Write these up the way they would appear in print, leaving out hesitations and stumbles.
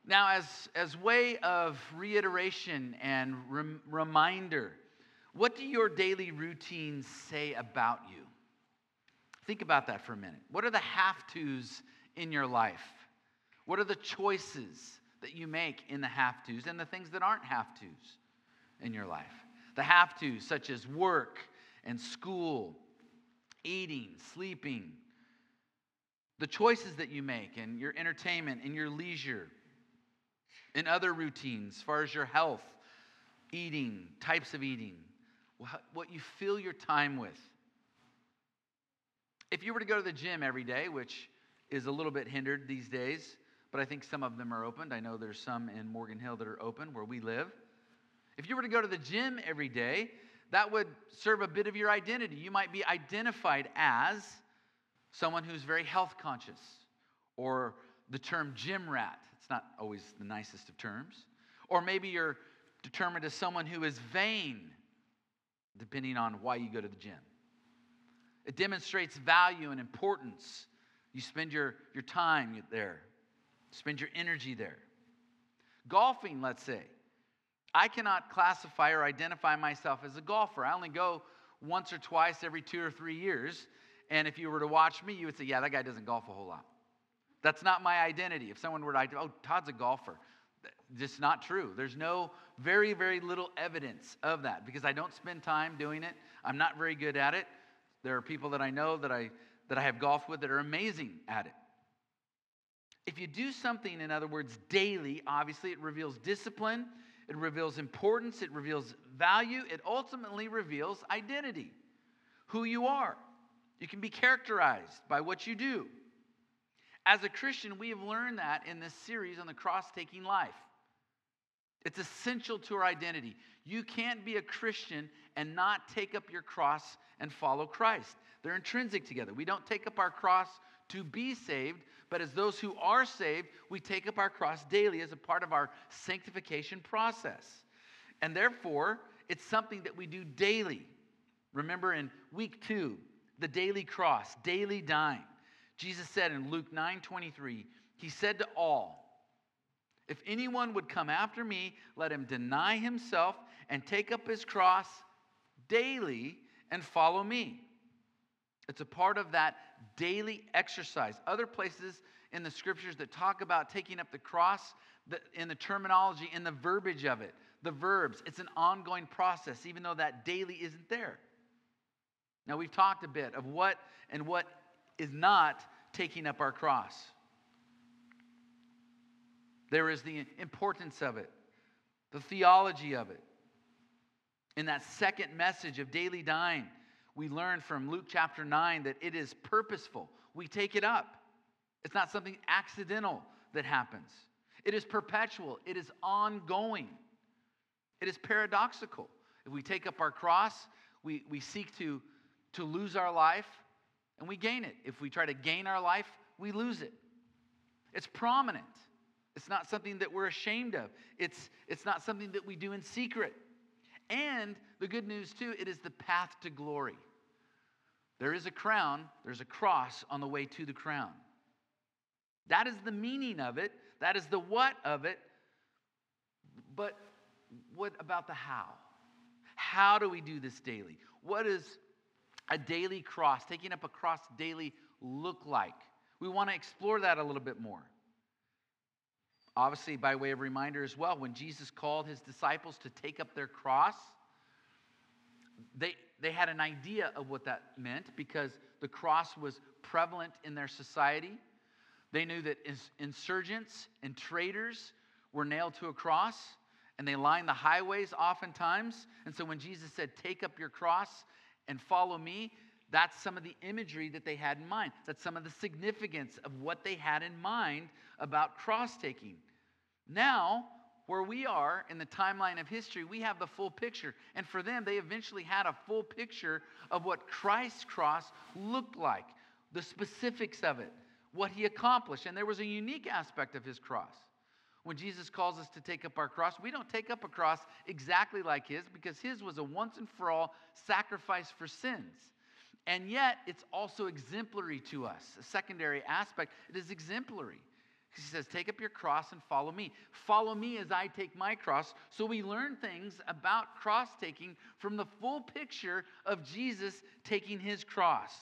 Now, as way of reiteration and reminder, what do your daily routines say about you? Think about that for a minute. What are the have-tos in your life? What are the choices that you make in the have-tos and the things that aren't have-tos in your life? The have-tos such as work and school, eating, sleeping, the choices that you make and your entertainment and your leisure, and other routines as far as your health, eating, types of eating, what you fill your time with. If you were to go to the gym every day, which is a little bit hindered these days, but I think some of them are opened. I know there's some in Morgan Hill that are open where we live. If you were to go to the gym every day, that would serve a bit of your identity. You might be identified as someone who's very health conscious, or the term gym rat. It's not always the nicest of terms. Or maybe you're determined as someone who is vain, depending on why you go to the gym. It demonstrates value and importance. You spend your time there, spend your energy there. Golfing, let's say. I cannot classify or identify myself as a golfer. I only go once or twice every 2 or 3 years. And if you were to watch me, you would say, yeah, that guy doesn't golf a whole lot. That's not my identity. If someone were to, oh, Todd's a golfer. Just not true. There's no very, very little evidence of that because I don't spend time doing it. I'm not very good at it. There are people that I know that I have golfed with that are amazing at it. If you do something, in other words, daily, obviously it reveals discipline, it reveals importance, it reveals value, it ultimately reveals identity, who you are. You can be characterized by what you do. As a Christian, we have learned that in this series on the cross-taking life. It's essential to our identity. You can't be a Christian and not take up your cross and follow Christ. They're intrinsic together. We don't take up our cross to be saved, but as those who are saved, we take up our cross daily as a part of our sanctification process. And therefore, it's something that we do daily. Remember in week 2, the daily cross, daily dying. Jesus said in Luke 9:23, he said to all, if anyone would come after me, let him deny himself and take up his cross daily and follow me. It's a part of that daily exercise. Other places in the scriptures that talk about taking up the cross, in the terminology, in the verbiage of it, the verbs, it's an ongoing process, even though that daily isn't there. Now, we've talked a bit of what is not taking up our cross. There is the importance of it, the theology of it. In that second message of daily dying, we learn from Luke chapter 9 that it is purposeful. We take it up. It's not something accidental that happens. It is perpetual. It is ongoing. It is paradoxical. If we take up our cross, we seek to lose our life, and we gain it. If we try to gain our life, we lose it. It's prominent. It's not something that we're ashamed of. It's not something that we do in secret. And the good news, too, it is the path to glory. There is a crown, there's a cross on the way to the crown. That is the meaning of it. That is the what of it. But what about the how? How do we do this daily? What is a daily cross, taking up a cross daily, look like? We want to explore that a little bit more. Obviously, by way of reminder as well, when Jesus called his disciples to take up their cross, they had an idea of what that meant because the cross was prevalent in their society. They knew that insurgents and traitors were nailed to a cross, and they lined the highways oftentimes. And so when Jesus said, take up your cross and follow me, that's some of the imagery that they had in mind. That's some of the significance of what they had in mind about cross-taking. Now, where we are in the timeline of history, we have the full picture. And for them, they eventually had a full picture of what Christ's cross looked like, the specifics of it, what he accomplished. And there was a unique aspect of his cross. When Jesus calls us to take up our cross, we don't take up a cross exactly like his because his was a once and for all sacrifice for sins. And yet, it's also exemplary to us. A secondary aspect, it is exemplary. He says, take up your cross and follow me. Follow me as I take my cross. So we learn things about cross taking from the full picture of Jesus taking his cross.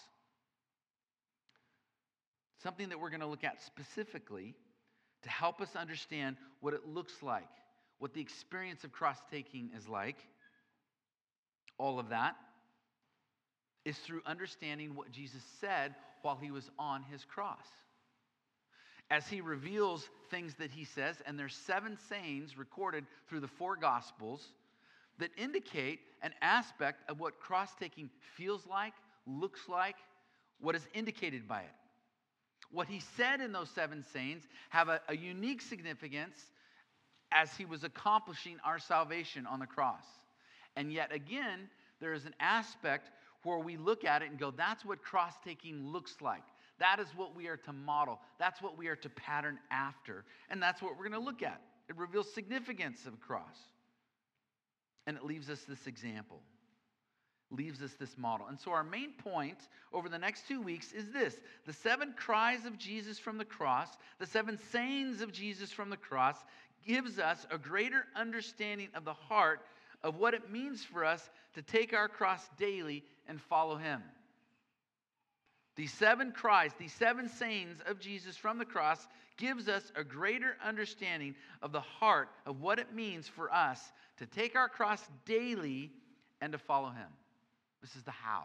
Something that we're going to look at specifically to help us understand what it looks like, what the experience of cross taking is like. All of that is through understanding what Jesus said while he was on his cross. As he reveals things that he says, and there's 7 sayings recorded through the 4 Gospels that indicate an aspect of what cross-taking feels like, looks like, what is indicated by it. What he said in those 7 sayings have a unique significance as he was accomplishing our salvation on the cross. And yet again, there is an aspect where we look at it and go, that's what cross-taking looks like. That is what we are to model. That's what we are to pattern after. And that's what we're going to look at. It reveals significance of a cross. And it leaves us this example. Leaves us this model. And so our main point over the next 2 weeks is this. The 7 cries of Jesus from the cross, the 7 sayings of Jesus from the cross, gives us a greater understanding of the heart of what it means for us to take our cross daily and follow him. These 7 cries, these 7 sayings of Jesus from the cross gives us a greater understanding of the heart of what it means for us to take our cross daily and to follow him. This is the how.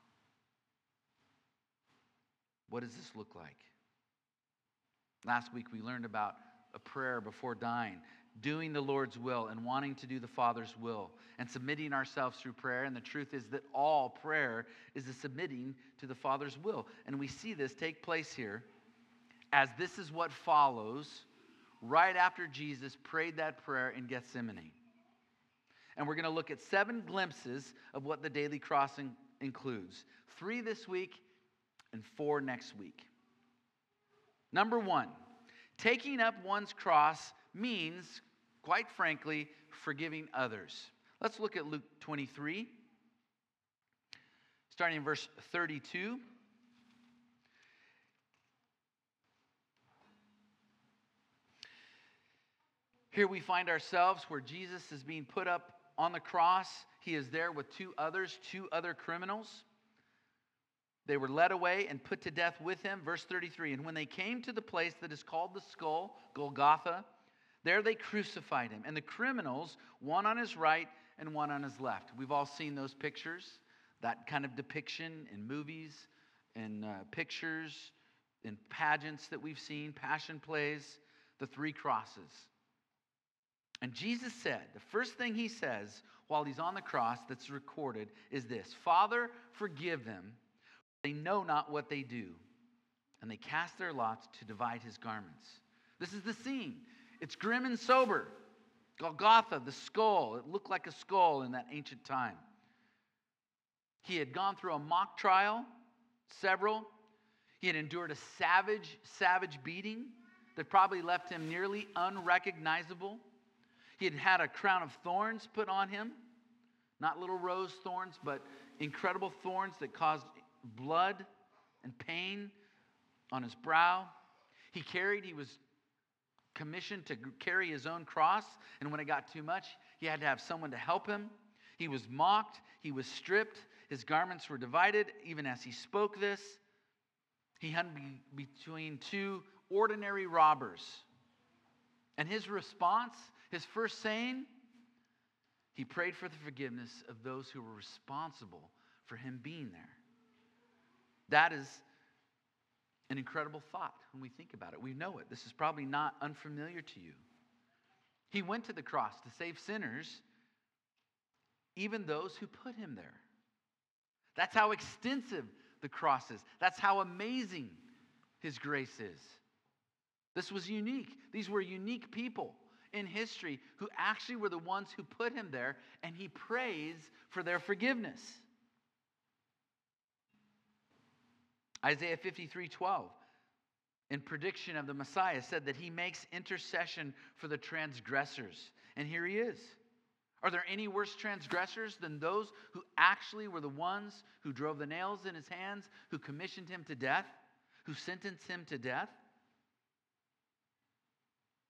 What does this look like? Last week we learned about a prayer before dying, doing the Lord's will and wanting to do the Father's will and submitting ourselves through prayer. And the truth is that all prayer is a submitting to the Father's will. And we see this take place here as this is what follows right after Jesus prayed that prayer in Gethsemane. And we're going to look at 7 glimpses of what the daily crossing includes. 3 this week and 4 next week. Number 1, taking up one's cross means, quite frankly, forgiving others. Let's look at Luke 23, starting in verse 32. Here we find ourselves where Jesus is being put up on the cross. He is there with 2 other criminals. They were led away and put to death with him. Verse 33, and when they came to the place that is called the skull, Golgotha, there they crucified him. And the criminals, one on his right and one on his left. We've all seen those pictures, that kind of depiction in movies, in pictures, in pageants that we've seen, passion plays, the 3 crosses. And Jesus said, the first thing he says while he's on the cross that's recorded is this: Father, forgive them. They know not what they do. And they cast their lots to divide his garments. This is the scene. It's grim and sober. Golgotha, the skull. It looked like a skull in that ancient time. He had gone through a mock trial, several. He had endured a savage beating that probably left him nearly unrecognizable. He had had a crown of thorns put on him. Not little rose thorns, but incredible thorns that caused blood and pain on his brow. He was commissioned to carry his own cross, and when it got too much, he had to have someone to help him. He was mocked, he was stripped, his garments were divided, even as he spoke this. He hung between 2 ordinary robbers. And his response, his first saying, he prayed for the forgiveness of those who were responsible for him being there. That is an incredible thought when we think about it. We know it. This is probably not unfamiliar to you. He went to the cross to save sinners, even those who put him there. That's how extensive the cross is. That's how amazing his grace is. This was unique. These were unique people in history who actually were the ones who put him there, and he prays for their forgiveness. Isaiah 53:12, in prediction of the Messiah, said that he makes intercession for the transgressors. And here he is. Are there any worse transgressors than those who actually were the ones who drove the nails in his hands, who commissioned him to death, who sentenced him to death?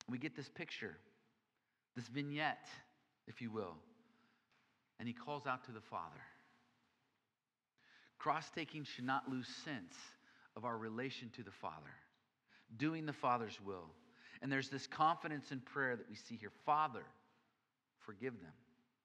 We get this picture, this vignette, if you will. And he calls out to the Father. Cross-taking should not lose sense of our relation to the Father, doing the Father's will. And there's this confidence in prayer that we see here. Father, forgive them.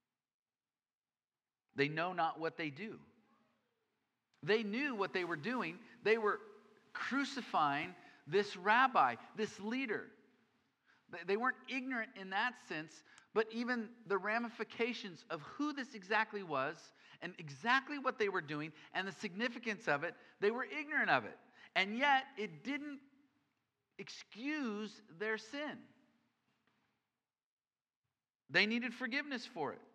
They know not what they do. They knew what they were doing. They were crucifying this rabbi, this leader. They weren't ignorant in that sense, but even the ramifications of who this exactly was and exactly what they were doing and the significance of it, they were ignorant of it. And yet, it didn't excuse their sin. They needed forgiveness for it.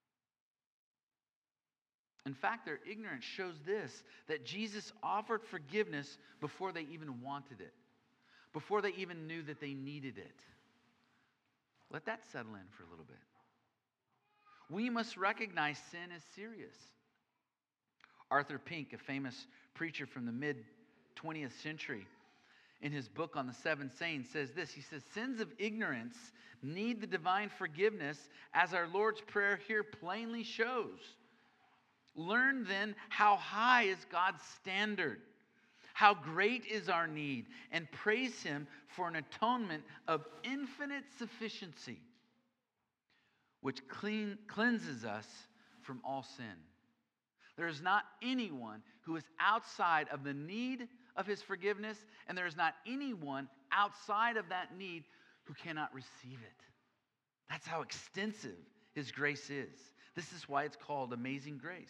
In fact, their ignorance shows this, that Jesus offered forgiveness before they even wanted it, before they even knew that they needed it. Let that settle in for a little bit. We must recognize sin as serious. Arthur Pink, a famous preacher from the mid-20th century, in his book on the Seven Sayings says this. He says, sins of ignorance need the divine forgiveness, as our Lord's Prayer here plainly shows. Learn then how high is God's standard, how great is our need, and praise Him for an atonement of infinite sufficiency, which cleanses us from all sin. There is not anyone who is outside of the need of His forgiveness, and there is not anyone outside of that need who cannot receive it. That's how extensive His grace is. This is why it's called amazing grace.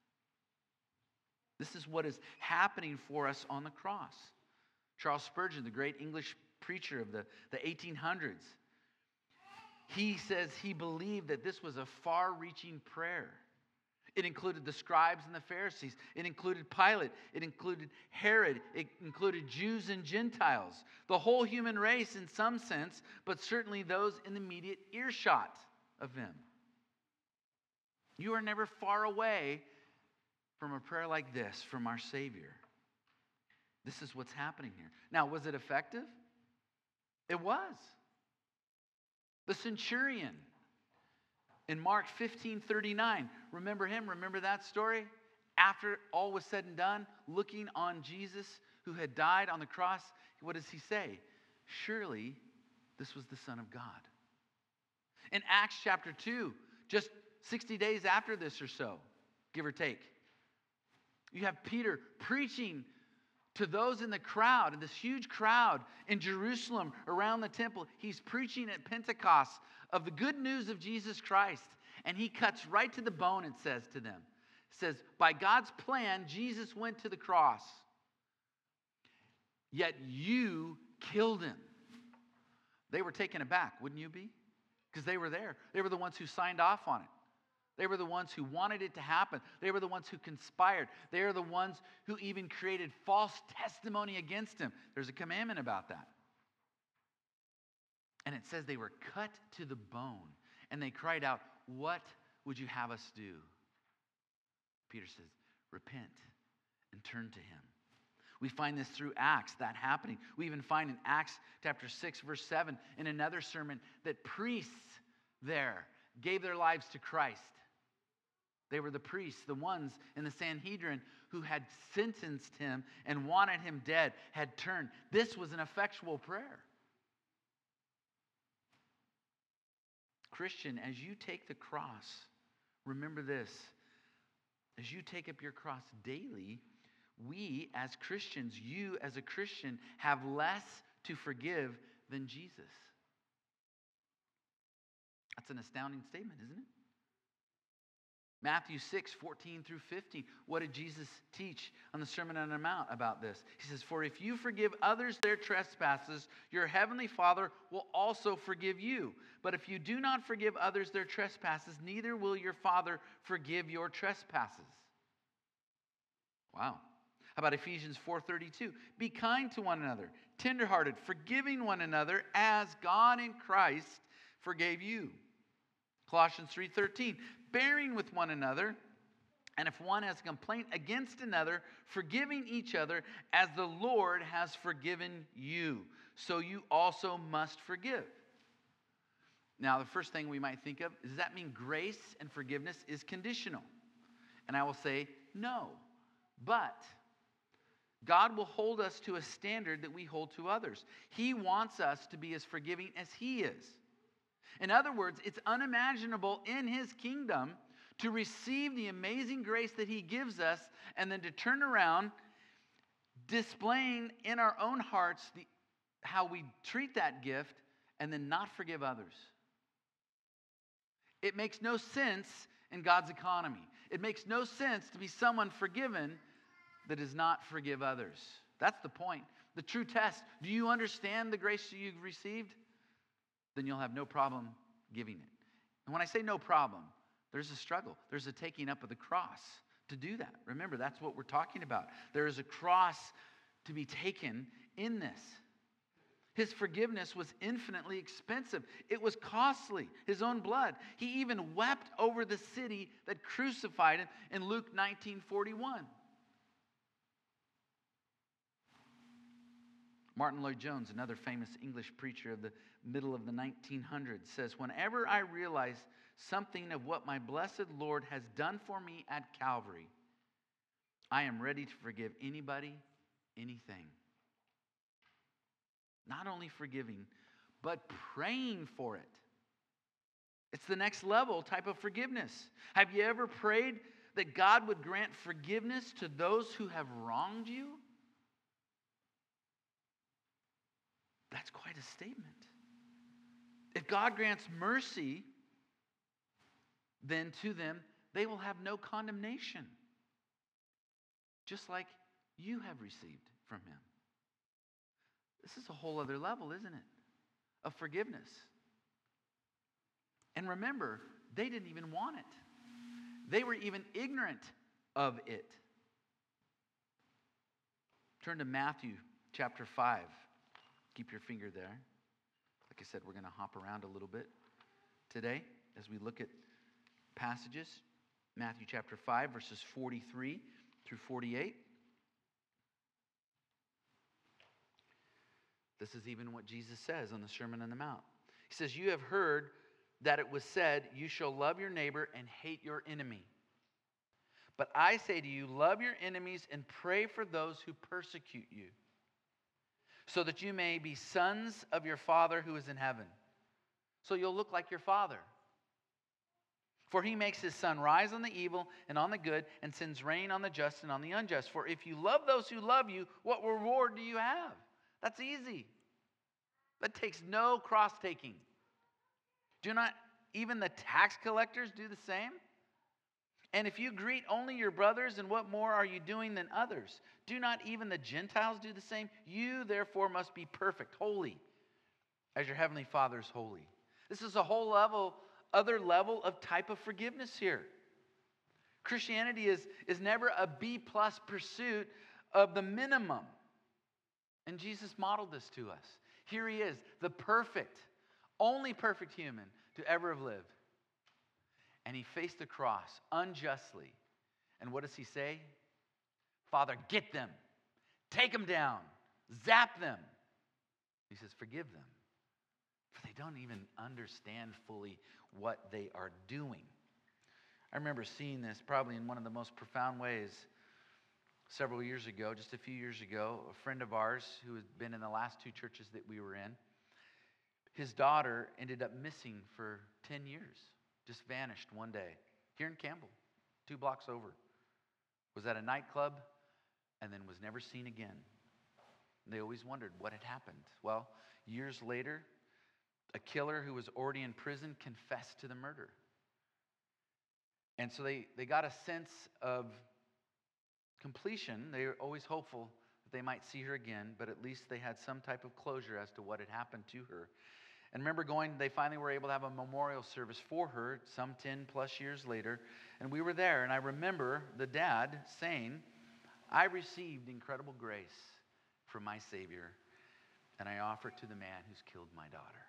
This is what is happening for us on the cross. Charles Spurgeon, the great English preacher of the 1800s, he says he believed that this was a far-reaching prayer. It included the scribes and the Pharisees. It included Pilate. It included Herod. It included Jews and Gentiles. The whole human race in some sense, but certainly those in immediate earshot of him. You are never far away from a prayer like this from our Savior. This is what's happening here. Now, was it effective? It was. The centurion in Mark 15:39, remember him? Remember that story? After all was said and done, looking on Jesus who had died on the cross, what does he say? Surely this was the Son of God. In Acts chapter 2, just 60 days after this or so, give or take, you have Peter preaching to those in the crowd, in this huge crowd in Jerusalem around the temple. He's preaching at Pentecost of the good news of Jesus Christ. And he cuts right to the bone and says to them, says, by God's plan, Jesus went to the cross. Yet you killed him. They were taken aback, wouldn't you be? Because they were there. They were the ones who signed off on it. They were the ones who wanted it to happen. They were the ones who conspired. They are the ones who even created false testimony against him. There's a commandment about that. And it says they were cut to the bone. And they cried out, what would you have us do? Peter says, repent and turn to him. We find this through Acts, that happening. We even find in Acts chapter 6, verse 7, in another sermon, that priests there gave their lives to Christ. They were the priests, the ones in the Sanhedrin who had sentenced him and wanted him dead, had turned. This was an effectual prayer. Christian, as you take the cross, remember this. As you take up your cross daily, we as Christians, you as a Christian, have less to forgive than Jesus. That's an astounding statement, isn't it? Matthew 6, 14 through 15. What did Jesus teach on the Sermon on the Mount about this? He says, for if you forgive others their trespasses, your heavenly Father will also forgive you. But if you do not forgive others their trespasses, neither will your Father forgive your trespasses. Wow. How about Ephesians 4:32? Be kind to one another, tenderhearted, forgiving one another as God in Christ forgave you. Colossians 3:13, bearing with one another, and if one has a complaint against another, forgiving each other as the Lord has forgiven you. so you also must forgive. Now, the first thing we might think of, does that mean grace and forgiveness is conditional? And I will say, no. But God will hold us to a standard that we hold to others. He wants us to be as forgiving as He is. In other words, it's unimaginable in His kingdom to receive the amazing grace that He gives us and then to turn around, displaying in our own hearts how we treat that gift and then not forgive others. It makes no sense in God's economy. It makes no sense to be someone forgiven that does not forgive others. That's the point. The true test. Do you understand the grace you've received? Then you'll have no problem giving it. And when I say no problem, there's a struggle. There's a taking up of the cross to do that. Remember, that's what we're talking about. There is a cross to be taken in this. His forgiveness was infinitely expensive. It was costly, His own blood. He even wept over the city that crucified Him in Luke 19:41. Martin Lloyd-Jones, another famous English preacher of the middle of the 1900s, says, "Whenever I realize something of what my blessed Lord has done for me at Calvary, I am ready to forgive anybody, anything." Not only forgiving, but praying for it. It's the next level type of forgiveness. Have you ever prayed that God would grant forgiveness to those who have wronged you? That's quite a statement. If God grants mercy, then to them, they will have no condemnation, just like you have received from Him. This is a whole other level, isn't it? Of forgiveness. And remember, they didn't even want it. They were even ignorant of it. Turn to Matthew chapter 5. Keep your finger there. Like I said, we're going to hop around a little bit today as we look at passages. Matthew chapter 5, verses 43 through 48. This is even what Jesus says on the Sermon on the Mount. He says, "You have heard that it was said, 'You shall love your neighbor and hate your enemy.' But I say to you, love your enemies and pray for those who persecute you, so that you may be sons of your Father who is in heaven." So you'll look like your Father. "For He makes His sun rise on the evil and on the good, and sends rain on the just and on the unjust. For if you love those who love you, what reward do you have?" That's easy. That takes no cross-taking. Do not even the tax collectors do the same? "And if you greet only your brothers, and what more are you doing than others? Do not even the Gentiles do the same? You therefore must be perfect, holy, as your heavenly Father is holy." This is a whole other level of type of forgiveness here. Christianity is never a B+ pursuit of the minimum. And Jesus modeled this to us. Here He is, the perfect, only perfect human to ever have lived. And He faced the cross unjustly. And what does He say? "Father, get them. Take them down. Zap them." He says, "Forgive them, for they don't even understand fully what they are doing." I remember seeing this probably in one of the most profound ways several years ago, just a few years ago. A friend of ours who had been in the last 2 churches that we were in, his daughter ended up missing for 10 years. Just vanished one day here in Campbell, 2 blocks over. Was at a nightclub and then was never seen again. And they always wondered what had happened. Well, years later, a killer who was already in prison confessed to the murder. And so they got a sense of completion. They were always hopeful that they might see her again, but at least they had some type of closure as to what had happened to her. And remember they finally were able to have a memorial service for her some 10+ years later. And we were there, and I remember the dad saying, "I received incredible grace from my Savior, and I offer it to the man who's killed my daughter."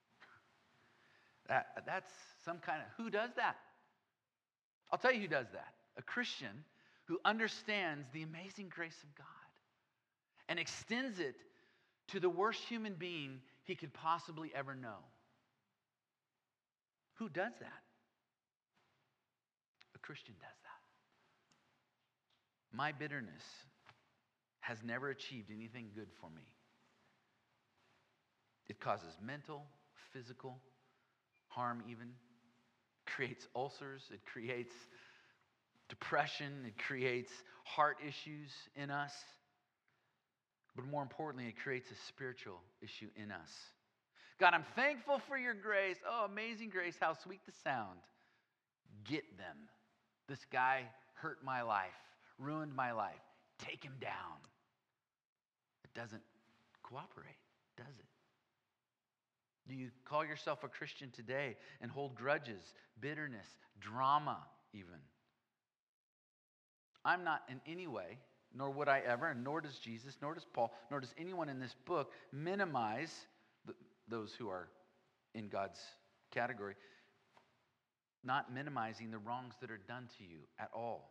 That's some kind of, who does that? I'll tell you who does that. A Christian who understands the amazing grace of God and extends it to the worst human being he could possibly ever know. Who does that? A Christian does that. My bitterness has never achieved anything good for me. It causes mental, physical harm even. Creates ulcers. It creates depression. It creates heart issues in us. But more importantly, it creates a spiritual issue in us. God, I'm thankful for your grace. Oh, amazing grace, how sweet the sound. Get them. This guy hurt my life, ruined my life. Take him down. It doesn't cooperate, does it? Do you call yourself a Christian today and hold grudges, bitterness, drama even? I'm not in any way, nor would I ever, and nor does Jesus, nor does Paul, nor does anyone in this book minimize those who are in God's category, not minimizing the wrongs that are done to you at all.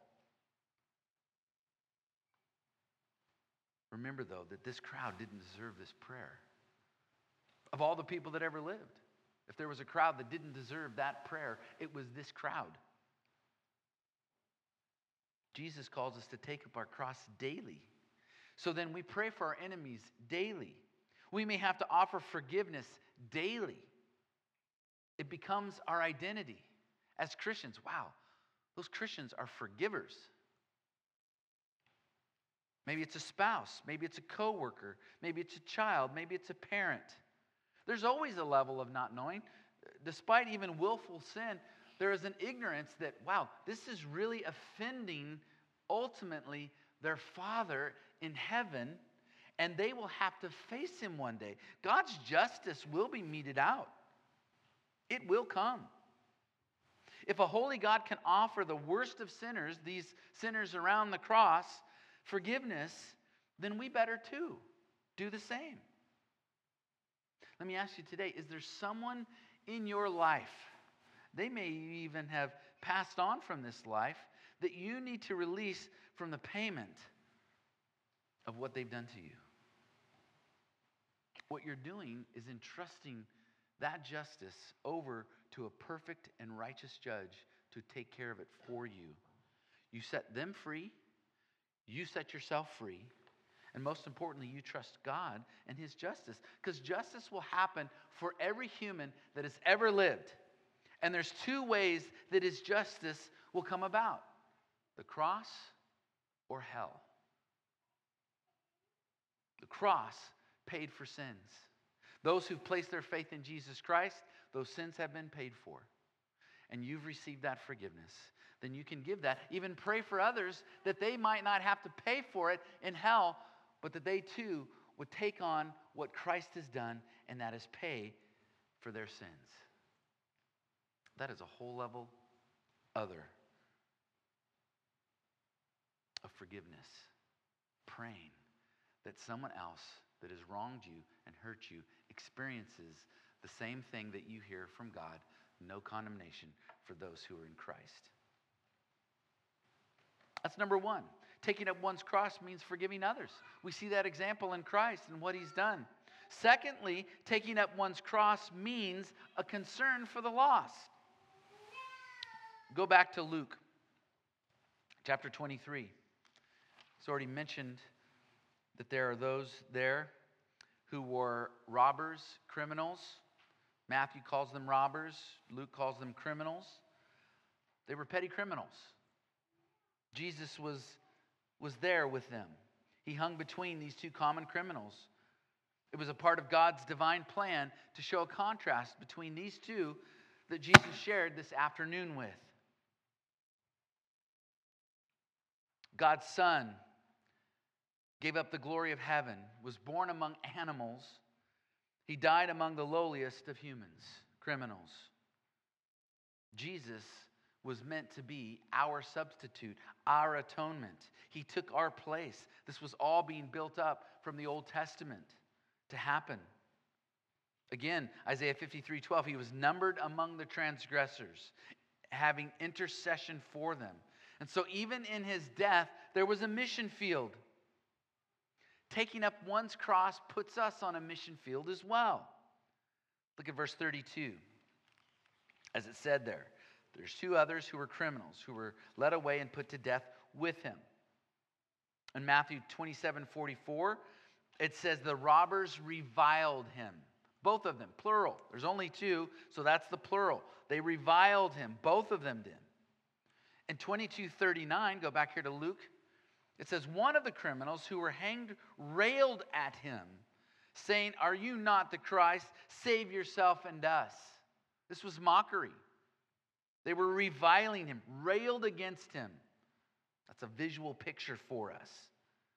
Remember, though, that this crowd didn't deserve this prayer. Of all the people that ever lived, if there was a crowd that didn't deserve that prayer, it was this crowd. Jesus calls us to take up our cross daily. So then we pray for our enemies daily. We may have to offer forgiveness daily. It becomes our identity as Christians. Wow, those Christians are forgivers. Maybe it's a spouse. Maybe it's a coworker. Maybe it's a child. Maybe it's a parent. There's always a level of not knowing. Despite even willful sin, there is an ignorance that, wow, this is really offending, ultimately, their Father in heaven, and they will have to face him one day. God's justice will be meted out. It will come. If a holy God can offer the worst of sinners, these sinners around the cross, forgiveness, then we better too do the same. Let me ask you today, is there someone in your life, they may even have passed on from this life, that you need to release from the payment of what they've done to you? What you're doing is entrusting that justice over to a perfect and righteous judge to take care of it for you. You set them free, you set yourself free, and most importantly, you trust God and his justice, because justice will happen for every human that has ever lived. And there's two ways that his justice will come about: the cross or hell. The cross paid for sins. Those who've placed their faith in Jesus Christ, those sins have been paid for. And you've received that forgiveness. Then you can give that. Even pray for others that they might not have to pay for it in hell, but that they too would take on what Christ has done, and that is pay for their sins. That is a whole level other of forgiveness. Praying that someone else that has wronged you and hurt you experiences the same thing that you hear from God: no condemnation for those who are in Christ. That's number one. Taking up one's cross means forgiving others. We see that example in Christ and what he's done. Secondly, taking up one's cross means a concern for the lost. Go back to Luke chapter 23. It's already mentioned that there are those there who were robbers, criminals. Matthew calls them robbers. Luke calls them criminals. They were petty criminals. Jesus was there with them. He hung between these two common criminals. It was a part of God's divine plan to show a contrast between these two that Jesus shared this afternoon with. God's Son gave up the glory of heaven, was born among animals. He died among the lowliest of humans, criminals. Jesus was meant to be our substitute, our atonement. He took our place. This was all being built up from the Old Testament to happen. Again, Isaiah 53:12, he was numbered among the transgressors, having intercession for them. And so even in his death, there was a mission field taking up one's cross puts us on a mission field as well. Look at verse 32. As it said there, there's two others who were criminals, who were led away and put to death with him. In Matthew 27:44, it says the robbers reviled him. Both of them, plural. There's only two, so that's the plural. They reviled him. Both of them did. In 22:39, go back here to Luke, it says one of the criminals who were hanged railed at him, saying, "Are you not the Christ? Save yourself and us." This was mockery. They were reviling him, railed against him. That's a visual picture for us.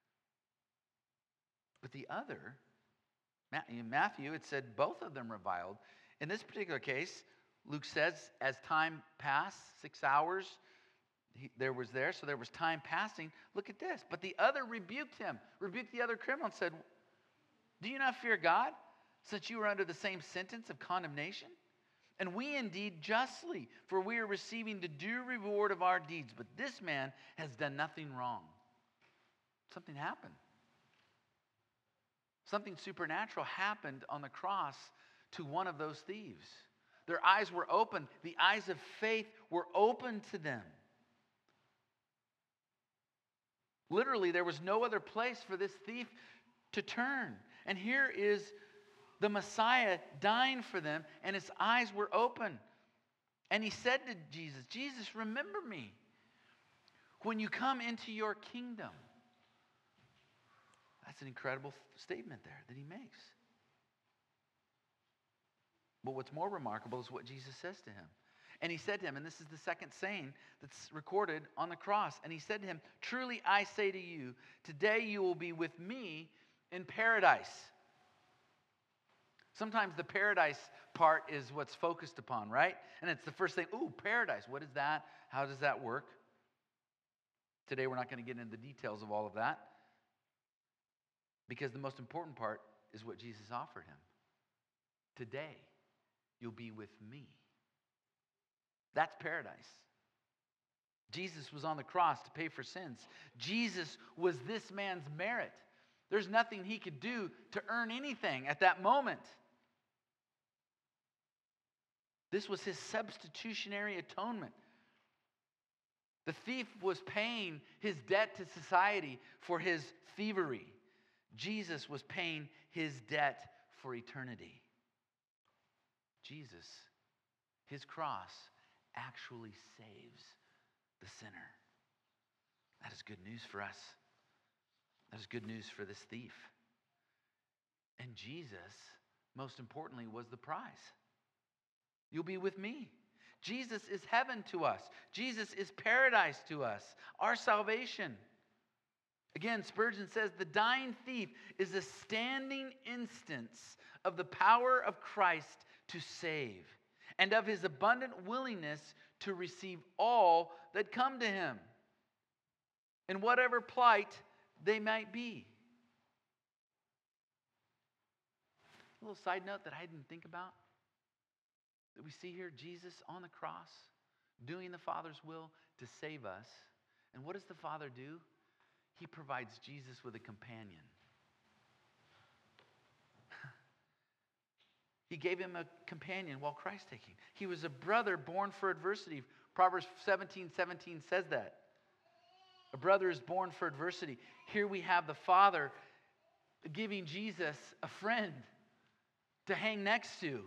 But the other, in Matthew, it said both of them reviled. In this particular case, Luke says, as time passed, 6 hours, there was time passing. Look at this. But the other rebuked him, rebuked the other criminal and said, "Do you not fear God, since you are under the same sentence of condemnation? And we indeed justly, for we are receiving the due reward of our deeds. But this man has done nothing wrong." Something happened. Something supernatural happened on the cross to one of those thieves. Their eyes were open. The eyes of faith were open to them. Literally, there was no other place for this thief to turn. And here is the Messiah dying for them, and his eyes were open. And he said to Jesus, "Jesus, remember me when you come into your kingdom." That's an incredible statement there that he makes. But what's more remarkable is what Jesus says to him. And he said to him, and this is the second saying that's recorded on the cross, and he said to him, "Truly I say to you, today you will be with me in paradise." Sometimes the paradise part is what's focused upon, right? And it's the first thing, ooh, paradise, what is that? How does that work? Today we're not going to get into the details of all of that, because the most important part is what Jesus offered him. Today, you'll be with me. That's paradise. Jesus was on the cross to pay for sins. Jesus was this man's merit. There's nothing he could do to earn anything at that moment. This was his substitutionary atonement. The thief was paying his debt to society for his thievery. Jesus was paying his debt for eternity. Jesus, his cross, actually saves the sinner. That is good news for us. That is good news for this thief. And Jesus, most importantly, was the prize. You'll be with me. Jesus is heaven to us. Jesus is paradise to us, our salvation. Again, Spurgeon says, the dying thief is a standing instance of the power of Christ to save and of his abundant willingness to receive all that come to him, in whatever plight they might be. A little side note that I didn't think about, that we see here, Jesus on the cross, doing the Father's will to save us. And what does the Father do? He provides Jesus with a companion. He gave him a companion while Christ taking. He was a brother born for adversity. Proverbs 17:17 says that. A brother is born for adversity. Here we have the Father giving Jesus a friend to hang next to.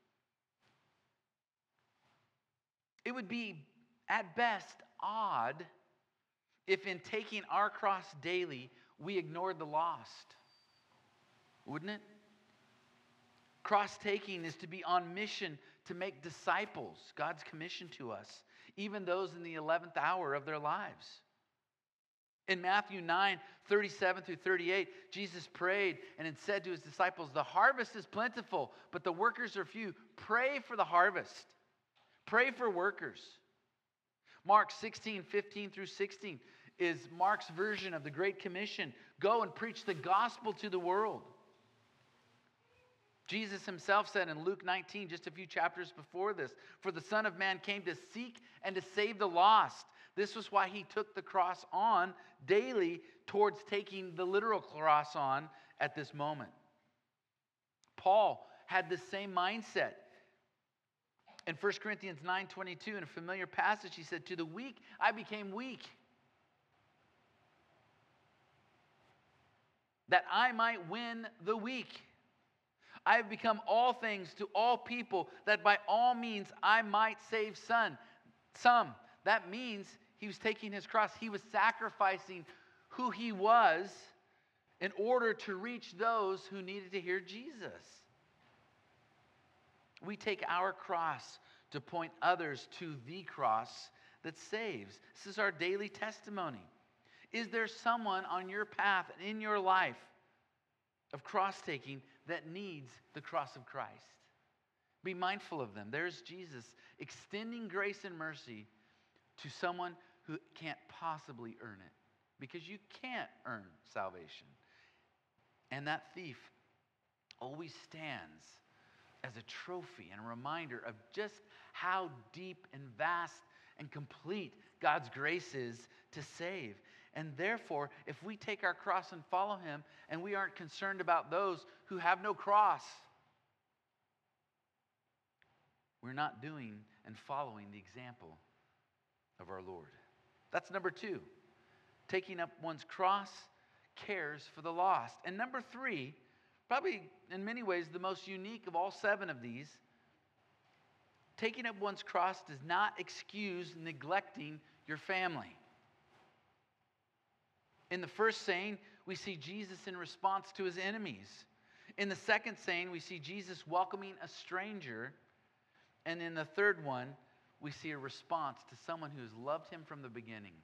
It would be, at best, odd if in taking our cross daily, we ignored the lost. Wouldn't it? Cross-taking is to be on mission to make disciples, God's commission to us, even those in the 11th hour of their lives. In Matthew 9:37-38, Jesus prayed and had said to his disciples, "The harvest is plentiful, but the workers are few. Pray for the harvest. Pray for workers." Mark 16:15-16 is Mark's version of the Great Commission. Go and preach the gospel to the world. Jesus himself said in Luke 19, just a few chapters before this, "For the Son of Man came to seek and to save the lost." This was why he took the cross on daily towards taking the literal cross on at this moment. Paul had the same mindset. In 1 Corinthians 9:22, in a familiar passage, he said, "To the weak I became weak, that I might win the weak. I have become all things to all people, that by all means I might save some." That means he was taking his cross. He was sacrificing who he was in order to reach those who needed to hear Jesus. We take our cross to point others to the cross that saves. This is our daily testimony. Is there someone on your path and in your life of cross-taking that needs the cross of Christ? Be mindful of them. There's Jesus extending grace and mercy to someone who can't possibly earn it, because you can't earn salvation. And that thief always stands as a trophy and a reminder of just how deep and vast and complete God's grace is to save. And therefore, if we take our cross and follow him, and we aren't concerned about those who have no cross, we're not doing and following the example of our Lord. That's number 2. Taking up one's cross cares for the lost. And number 3, probably in many ways the most unique of all 7 of these, taking up one's cross does not excuse neglecting your family. In the first saying, we see Jesus in response to his enemies. In the second saying, we see Jesus welcoming a stranger. And in the third one, we see a response to someone who has loved him from the beginning.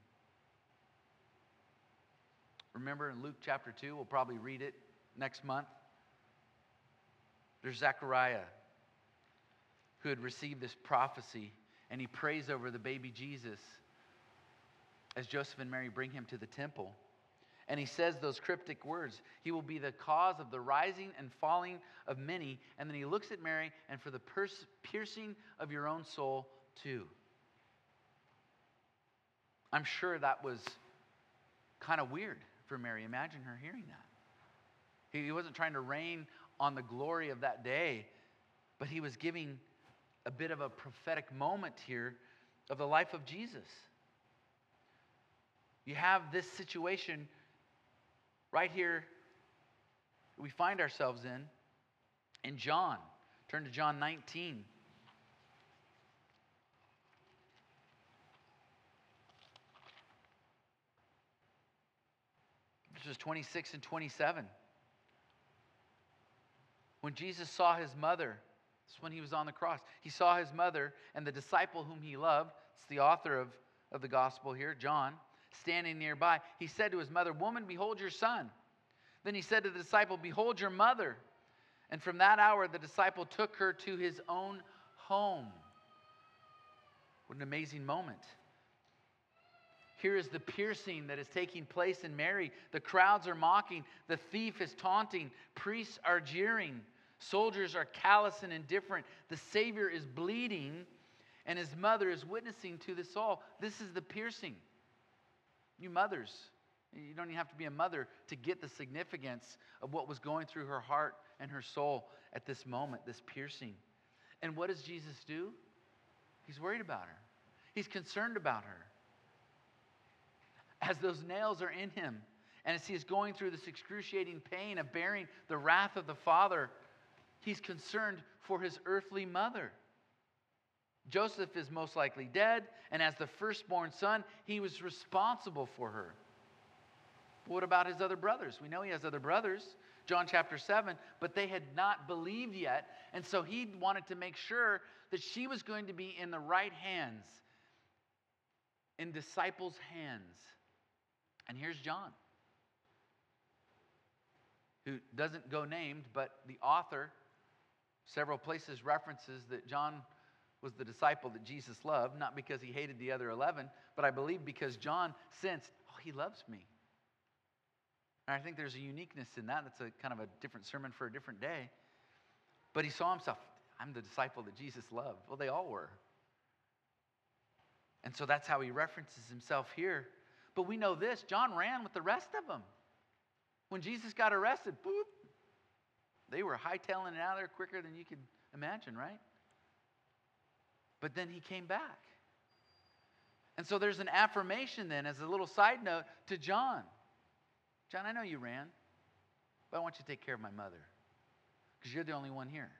Remember in Luke chapter 2, we'll probably read it next month. There's Zechariah, who had received this prophecy, and he prays over the baby Jesus as Joseph and Mary bring him to the temple. And he says those cryptic words, "He will be the cause of the rising and falling of many." And then he looks at Mary, "And for the piercing of your own soul too." I'm sure that was kind of weird for Mary. Imagine her hearing that. He wasn't trying to rain on the glory of that day, but he was giving a bit of a prophetic moment here of the life of Jesus. You have this situation right here we find ourselves in John. Turn to John 19. Verses 26 and 27. When Jesus saw his mother, this is when he was on the cross, he saw his mother and the disciple whom he loved, it's the author of the gospel here, John, standing nearby. He said to his mother, "Woman, behold your son." Then he said to the disciple, "Behold your mother." And from that hour, the disciple took her to his own home. What an amazing moment. Here is the piercing that is taking place in Mary. The crowds are mocking. The thief is taunting. Priests are jeering. Soldiers are callous and indifferent. The Savior is bleeding, and his mother is witnessing to this all. This is the piercing. You mothers, you don't even have to be a mother to get the significance of what was going through her heart and her soul at this moment, this piercing. And what does Jesus do? He's worried about her. He's concerned about her. As those nails are in him, and as he is going through this excruciating pain of bearing the wrath of the Father, he's concerned for his earthly mother. Joseph is most likely dead, and as the firstborn son, he was responsible for her. But what about his other brothers? We know he has other brothers, John chapter 7, but they had not believed yet, and so he wanted to make sure that she was going to be in the right hands, in disciples' hands. And here's John, who doesn't go named, but the author, several places references that John was the disciple that Jesus loved, not because he hated the other 11, but I believe because John sensed, he loves me. And I think there's a uniqueness in that. That's a kind of a different sermon for a different day. But he saw himself, I'm the disciple that Jesus loved. Well, they all were. And so that's how he references himself here. But we know this, John ran with the rest of them. When Jesus got arrested, boop, they were hightailing it out of there quicker than you could imagine, right? But then he came back. And so there's an affirmation then, as a little side note, to John. John, I know you ran, but I want you to take care of my mother, because you're the only one here.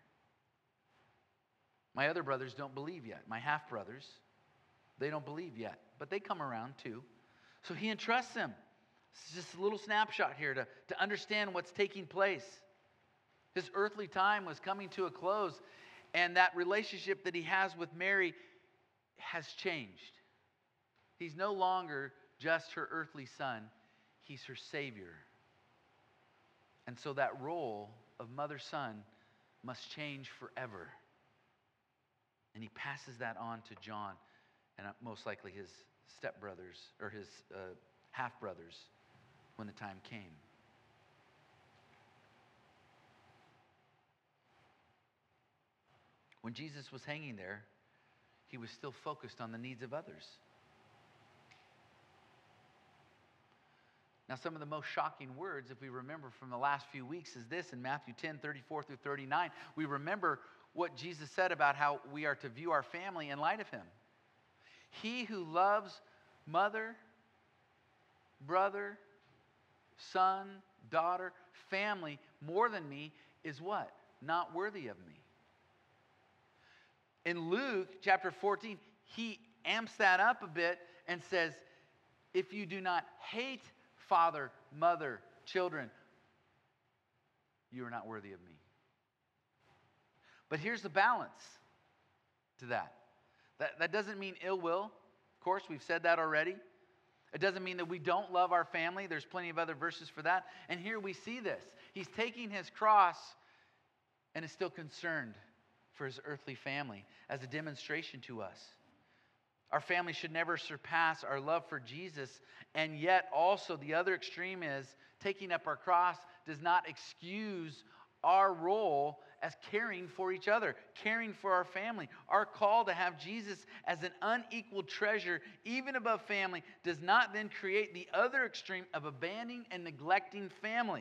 My other brothers don't believe yet. My half-brothers, they don't believe yet, but they come around too. So he entrusts them. This is just a little snapshot here to understand what's taking place. His earthly time was coming to a close, and that relationship that he has with Mary has changed. He's no longer just her earthly son. He's her Savior. And so that role of mother-son must change forever. And he passes that on to John, and most likely his stepbrothers, or his half-brothers, when the time came. When Jesus was hanging there, he was still focused on the needs of others. Now, some of the most shocking words, if we remember from the last few weeks, is this in Matthew 10, 34 through 39. We remember what Jesus said about how we are to view our family in light of him. He who loves mother, brother, son, daughter, family more than me is what? Not worthy of me. In Luke chapter 14, he amps that up a bit and says, if you do not hate father, mother, children, you are not worthy of me. But here's the balance to that. That doesn't mean ill will. Of course, we've said that already. It doesn't mean that we don't love our family. There's plenty of other verses for that. And here we see this. He's taking his cross and is still concerned for his earthly family as a demonstration to us. Our family should never surpass our love for Jesus, and yet also the other extreme is taking up our cross does not excuse our role as caring for each other, caring for our family. Our call to have Jesus as an unequaled treasure, even above family, does not then create the other extreme of abandoning and neglecting family.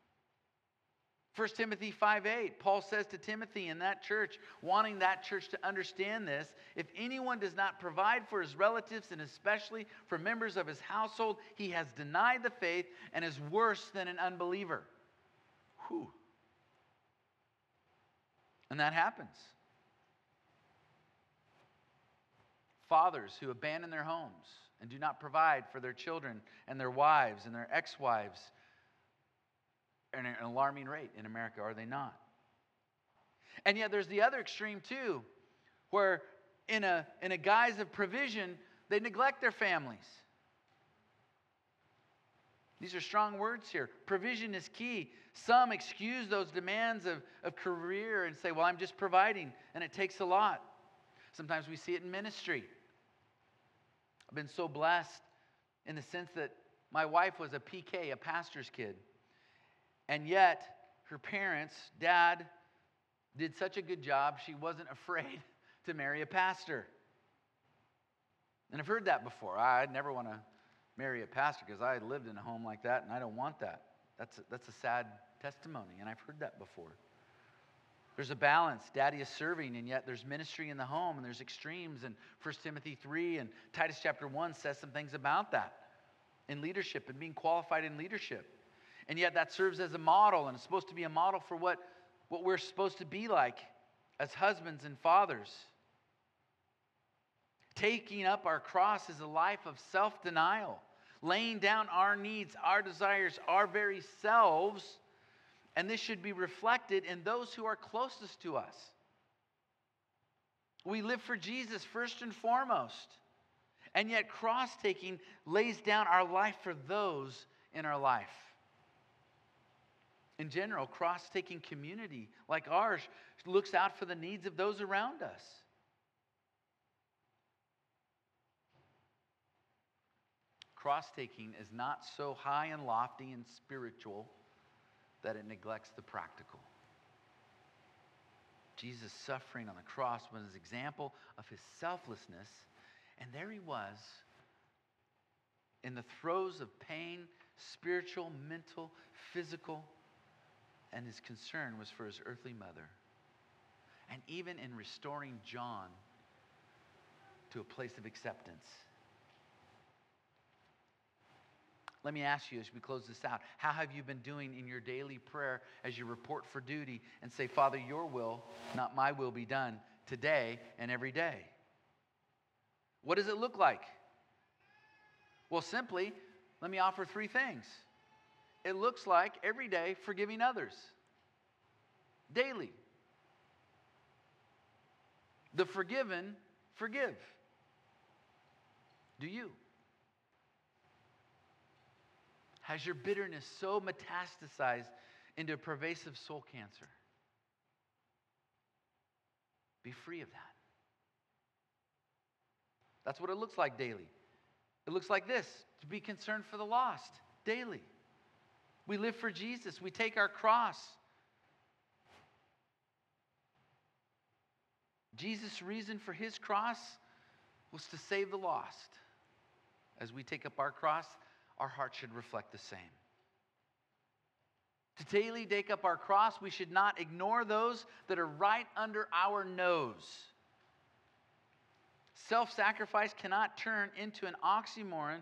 1 Timothy 5:8, Paul says to Timothy in that church, wanting that church to understand this, if anyone does not provide for his relatives and especially for members of his household, he has denied the faith and is worse than an unbeliever. Whew. And that happens. Fathers who abandon their homes and do not provide for their children and their wives and their ex-wives at an alarming rate in America, are they not? And yet there's the other extreme too, where in a guise of provision, they neglect their families. These are strong words here. Provision is key. Some excuse those demands of career and say, well, I'm just providing, and it takes a lot. Sometimes we see it in ministry. I've been so blessed in the sense that my wife was a PK, a pastor's kid. And yet, her parents, dad, did such a good job, she wasn't afraid to marry a pastor. And I've heard that before. I'd never want to marry a pastor because I lived in a home like that, and I don't want that. That's a sad testimony, and I've heard that before. There's a balance. Daddy is serving, and yet there's ministry in the home, and there's extremes. And 1 Timothy 3 and Titus chapter 1 says some things about that in leadership and being qualified in leadership. And yet that serves as a model, and it's supposed to be a model for what we're supposed to be like as husbands and fathers. Taking up our cross is a life of self-denial, laying down our needs, our desires, our very selves, and this should be reflected in those who are closest to us. We live for Jesus first and foremost, and yet cross-taking lays down our life for those in our life. In general, cross-taking community like ours looks out for the needs of those around us. Cross-taking is not so high and lofty and spiritual that it neglects the practical. Jesus' suffering on the cross was an example of his selflessness. And there he was in the throes of pain, spiritual, mental, physical, and his concern was for his earthly mother. And even in restoring John to a place of acceptance. Let me ask you as we close this out, how have you been doing in your daily prayer as you report for duty and say, Father, your will, not my will, be done today and every day? What does it look like? Well, simply, let me offer 3 things. It looks like every day forgiving others. Daily. The forgiven forgive. Do you? Has your bitterness so metastasized into pervasive soul cancer? Be free of that. That's what it looks like daily. It looks like this, to be concerned for the lost daily. We live for Jesus. We take our cross. Jesus' reason for his cross was to save the lost. As we take up our cross, our heart should reflect the same. To daily take up our cross, we should not ignore those that are right under our nose. Self-sacrifice cannot turn into an oxymoron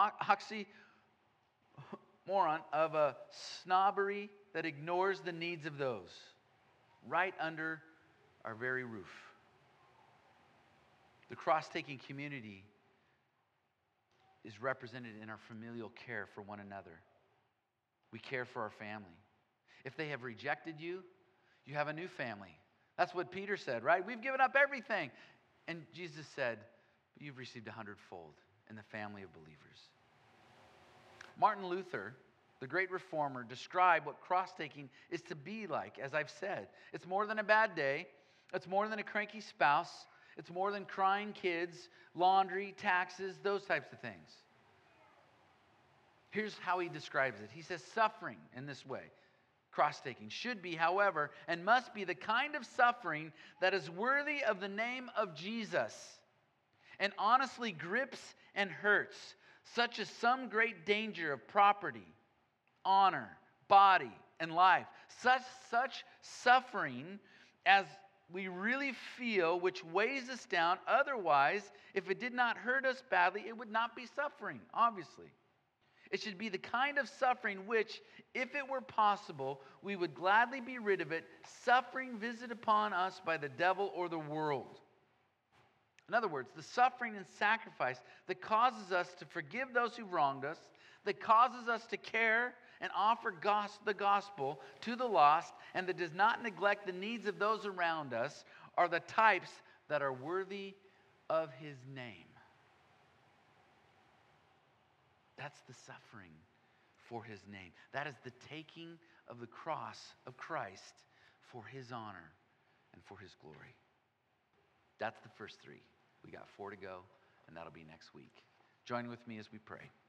of a snobbery that ignores the needs of those right under our very roof. The cross-taking community is represented in our familial care for one another. We care for our family. If they have rejected you, you have a new family. That's what Peter said, right? We've given up everything. And Jesus said, but you've received 100-fold in the family of believers. Martin Luther, the great reformer, described what cross-taking is to be like, as I've said. It's more than a bad day. It's more than a cranky spouse. It's more than crying kids, laundry, taxes, those types of things. Here's how he describes it. He says, suffering in this way, cross-taking, should be, however, and must be the kind of suffering that is worthy of the name of Jesus and honestly grips and hurts, such as some great danger of property, honor, body, and life. Such suffering as we really feel, which weighs us down. Otherwise, if it did not hurt us badly, it would not be suffering, obviously. It should be the kind of suffering which, if it were possible, we would gladly be rid of it, suffering visited upon us by the devil or the world. In other words, the suffering and sacrifice that causes us to forgive those who've wronged us, that causes us to care and offer the gospel to the lost, and that does not neglect the needs of those around us, are the types that are worthy of his name. That's the suffering for his name. That is the taking of the cross of Christ for his honor and for his glory. That's the first 3. We got 4 to go, and that'll be next week. Join with me as we pray.